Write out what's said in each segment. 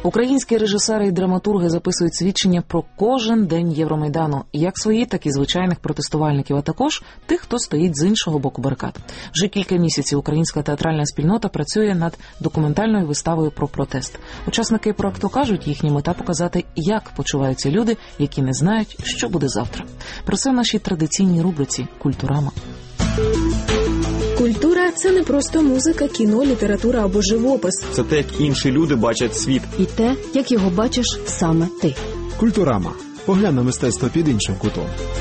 Українські режисери і драматурги записують свідчення про кожен день Євромайдану, як свої, так і звичайних протестувальників, а також тих, хто стоїть з іншого боку барикад. Вже кілька місяців українська театральна спільнота працює над документальною виставою про протест. Учасники проекту кажуть, їхня мета – показати, як почуваються люди, які не знають, що буде завтра. Про це в нашій традиційній рубриці «Культурама». Культура – це не просто музика, кіно, література або живопис. Це те, як інші люди бачать світ. І те, як його бачиш саме ти. Культурама. Поглянь на мистецтво під іншим кутом.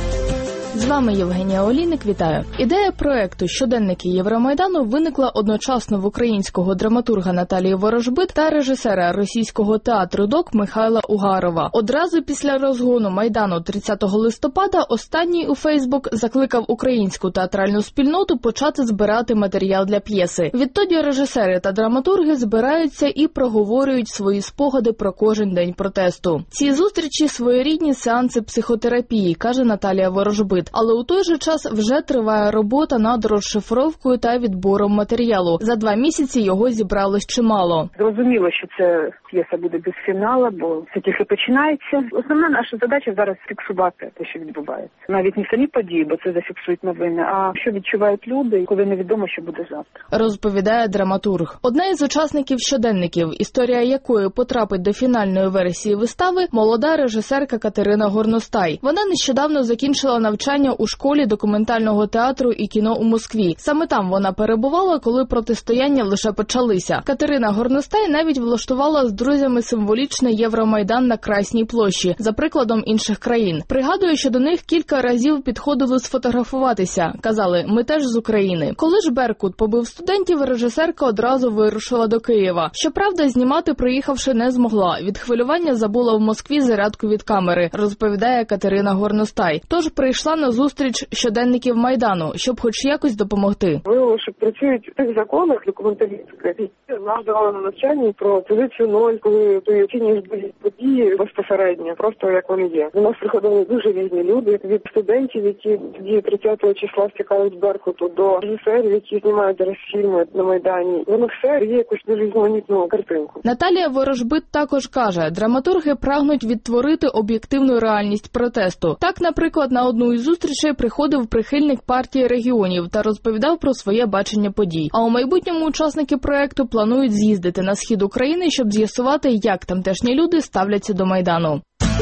З вами Євгенія Олійник, вітаю. Ідея проекту «Щоденники Євромайдану» виникла одночасно в українського драматурга Наталії Ворожбит та режисера російського театру ДОК Михайла Угарова. Одразу після розгону Майдану 30 листопада останній у Фейсбук закликав українську театральну спільноту почати збирати матеріал для п'єси. Відтоді режисери та драматурги збираються і проговорюють свої спогади про кожен день протесту. Ці зустрічі – своєрідні сеанси психотерапії, каже Наталія Ворожбит. Але у той же час вже триває робота над розшифровкою та відбором матеріалу. За 2 місяці його зібралось чимало. Зрозуміло, що це п'єса буде без фіналу, бо це тільки починається. Основна наша задача зараз фіксувати те, що відбувається. Навіть не самі події, бо це зафіксують новини, а що відчувають люди, коли невідомо, що буде завтра. Розповідає драматург. Одна із учасників щоденників, історія якої потрапить до фінальної версії вистави, молода режисерка Катерина Горностай. Вона нещодавно закінчила навчання у школі документального театру і кіно у Москві. Саме там вона перебувала, коли протистояння лише почалися. Катерина Горностай навіть влаштувала з друзями символічний Євромайдан на Красній площі, за прикладом інших країн. Пригадую, що до них кілька разів підходили сфотографуватися. Казали, ми теж з України. Коли ж Беркут побив студентів, режисерка одразу вирушила до Києва. Щоправда, знімати приїхавши не змогла. Від хвилювання забула в Москві зарядку від камери, розповідає Катерина Горностай. Тож прийшла на зустріч щоденників Майдану, щоб хоч якось допомогти. Виявилося, що працюють в тих законах документалістських, які нам давали на навчанні про позицію 0, коли ти оцінюєш події безпосередньо, просто як вони є. До нас приходили дуже різні люди, від студентів, які тоді 30-го числа стікали з Беркуту, до режисерів, які знімають зараз фільми на Майдані. Воно все є якусь дуже різноманітну картинку. Наталія Ворожбит також каже, драматурги прагнуть відтворити об'єктивну реальність протесту. Так, наприклад, на одну із зустрічей приходив прихильник партії регіонів та розповідав про своє бачення подій. А у майбутньому учасники проекту планують з'їздити на схід України, щоб з'ясувати, як тамтешні люди ставляться до Майдану.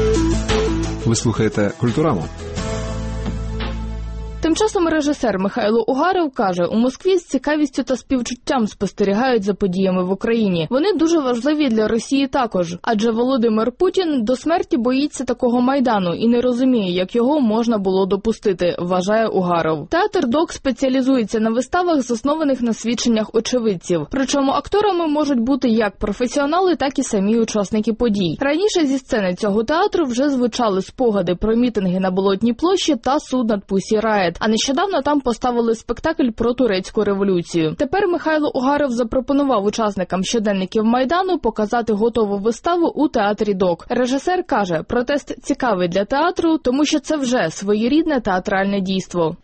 Ви слухаєте «Культураму». Тим часом режисер Михайло Угаров каже, у Москві з цікавістю та співчуттям спостерігають за подіями в Україні. Вони дуже важливі для Росії також, адже Володимир Путін до смерті боїться такого Майдану і не розуміє, як його можна було допустити, вважає Угаров. Театр ДОК спеціалізується на виставах, заснованих на свідченнях очевидців. Причому акторами можуть бути як професіонали, так і самі учасники подій. Раніше зі сцени цього театру вже звучали спогади про мітинги на Болотній площі та суд над Пуссі Райт. А нещодавно там поставили спектакль про турецьку революцію. Тепер Михайло Угаров запропонував учасникам щоденників Майдану показати готову виставу у театрі ДОК. Режисер каже, протест цікавий для театру, тому що це вже своєрідне театральне дійство.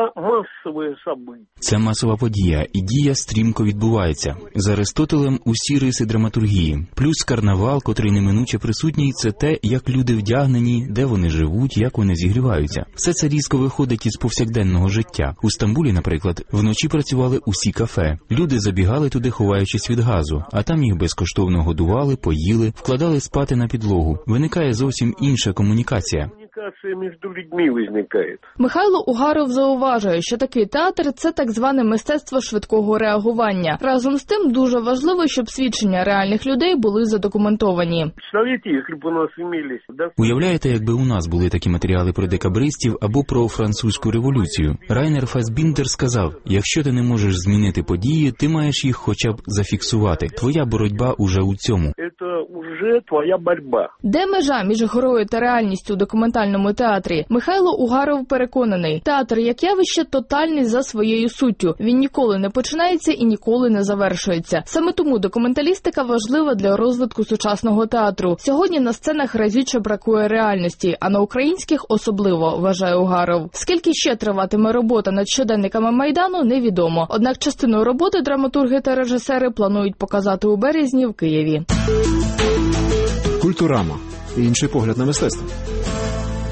Це масова подія, і дія стрімко відбувається. За Аристотелем усі риси драматургії. Плюс карнавал, котрий неминуче присутній, це те, як люди вдягнені, де вони живуть, як вони зігріваються. Все це різко виходить із повсякденного життя. У Стамбулі, наприклад, вночі працювали усі кафе. Люди забігали туди, ховаючись від газу, а там їх безкоштовно годували, поїли, вкладали спати на підлогу. Виникає зовсім інша комунікація. Між людьми виникає. Михайло Угаров зауважує, що такий театр – це так зване мистецтво швидкого реагування. Разом з тим дуже важливо, щоб свідчення реальних людей були задокументовані. Уявляєте, якби у нас були такі матеріали про декабристів або про французьку революцію? Райнер Фасбіндер сказав, якщо ти не можеш змінити події, ти маєш їх хоча б зафіксувати. Твоя боротьба уже у цьому. Вже твоя боротьба. Де межа між грою та реальністю у документальному театрі? Михайло Угаров переконаний, театр як явище тотальний за своєю суттю. Він ніколи не починається і ніколи не завершується. Саме тому документалістика важлива для розвитку сучасного театру. Сьогодні на сценах разюче бракує реальності, а на українських особливо, вважає Угаров. Скільки ще триватиме робота над щоденниками Майдану, невідомо. Однак частину роботи драматурги та режисери планують показати у березні в Києві. Культурама. Інший погляд на мистецтво.